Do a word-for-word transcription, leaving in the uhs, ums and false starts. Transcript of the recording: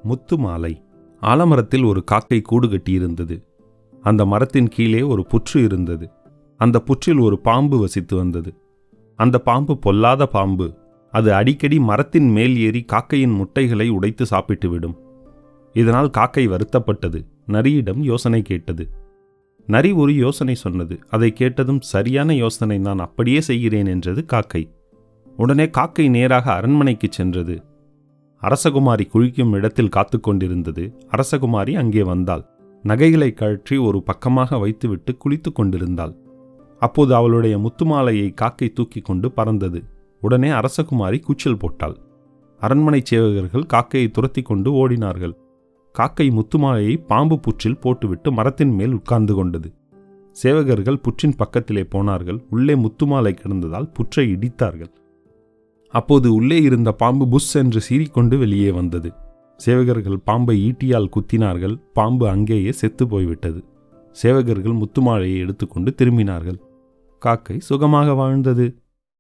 முத்து மாலை. ஆலமரத்தில் ஒரு காக்கை கூடு கட்டியிருந்தது. அந்த மரத்தின் கீழே ஒரு புற்று இருந்தது. அந்த புற்றில் ஒரு பாம்பு வசித்து வந்தது. அந்த பாம்பு பொல்லாத பாம்பு. அது அடிக்கடி மரத்தின் மேல் ஏறி காக்கையின் முட்டைகளை உடைத்து சாப்பிட்டுவிடும். இதனால் காக்கை வருத்தப்பட்டது. நரியிடம் யோசனை கேட்டது. நரி ஒரு யோசனை சொன்னது. அதை கேட்டதும் சரியான யோசனை, நான் அப்படியே செய்கிறேன் என்றது காக்கை. உடனே காக்கை நேராக அரண்மனைக்கு சென்றது. அரசகுமாரி குளிக்கும் இடத்தில் காத்து கொண்டிருந்தது. அரசகுமாரி அங்கே வந்தாள். நகைகளை கழற்றி ஒரு பக்கமாக வைத்துவிட்டு குளித்து கொண்டிருந்தாள். அப்போது அவளுடைய முத்துமாலையை காக்கை தூக்கி கொண்டு பறந்தது. உடனே அரசகுமாரி கூச்சல் போட்டாள். அரண்மனை சேவகர்கள் காக்கையை துரத்தி கொண்டு ஓடினார்கள். காக்கை முத்துமாலையை பாம்பு புற்றில் போட்டுவிட்டு மரத்தின் மேல் உட்கார்ந்து கொண்டது. சேவகர்கள் புற்றின் பக்கத்திலே போனார்கள். உள்ளே முத்துமாலை கிடந்ததால் புற்றை இடித்தார்கள். அப்போது உள்ளே இருந்த பாம்பு புஷ் என்று சீறிக்கொண்டு வெளியே வந்தது. சேவகர்கள் பாம்பை ஈட்டியால் குத்தினார்கள். பாம்பு அங்கேயே செத்து போய்விட்டது. சேவகர்கள் முத்துமாலையை எடுத்துக்கொண்டு திரும்பினார்கள். காக்கை சுகமாக வாழ்ந்தது.